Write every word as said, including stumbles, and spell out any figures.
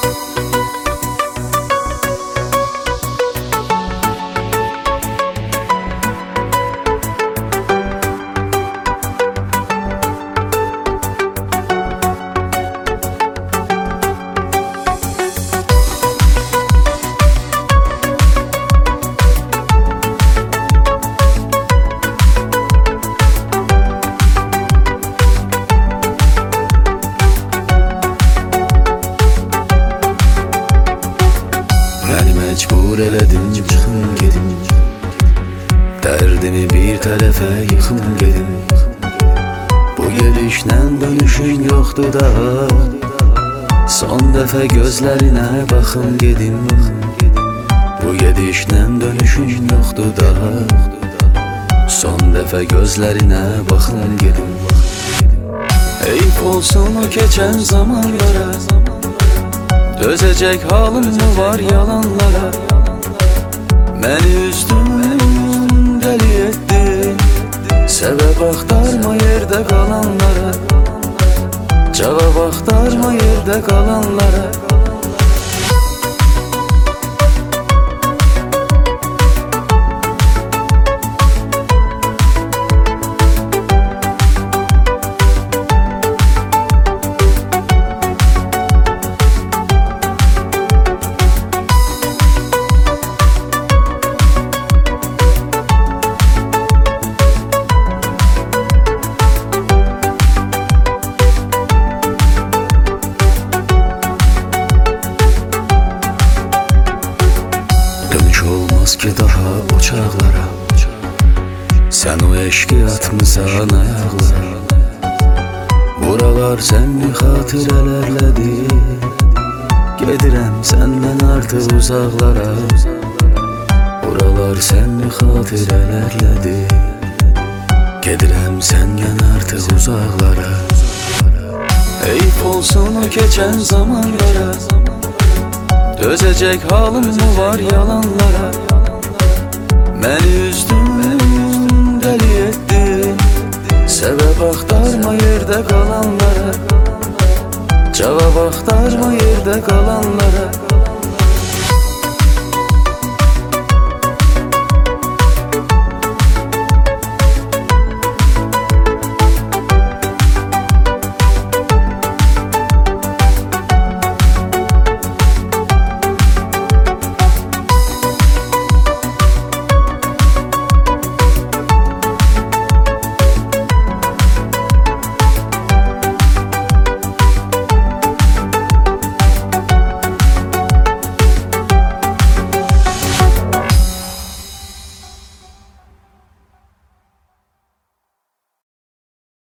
Mecbur elədim çıxım gedim, dərdimi bir tərəfə yıxım gedim. Bu gedişlə dönüşün yoxdur daha, son dəfə gözlərinə baxım gedim. Bu gedişlə dönüşün yoxdur daha, son dəfə gözlərinə baxım gedim. Eyf olsun o keçən zamanlara, dözecek halım mı var yalanlara? Məni üzdün, deli ettin, sebep aktarma yerde kalanlara, cevap aktarma yerde kalanlara. Olmaz ki daha o çağlara, sen o eşki atmısan ayaklara. Buralar seni xatirələrlədir, gedirəm səndən artıq uzaqlara. Buralar seni xatirələrlədir, gedirəm səndən artıq uzaqlara. Eyf olsun o keçən zamanlara, dözecek halım mı var yalanlara? Məni üzdün, deli ettin, sebep aktarma yerde kalanlara, cevap aktarma yerde kalanlara.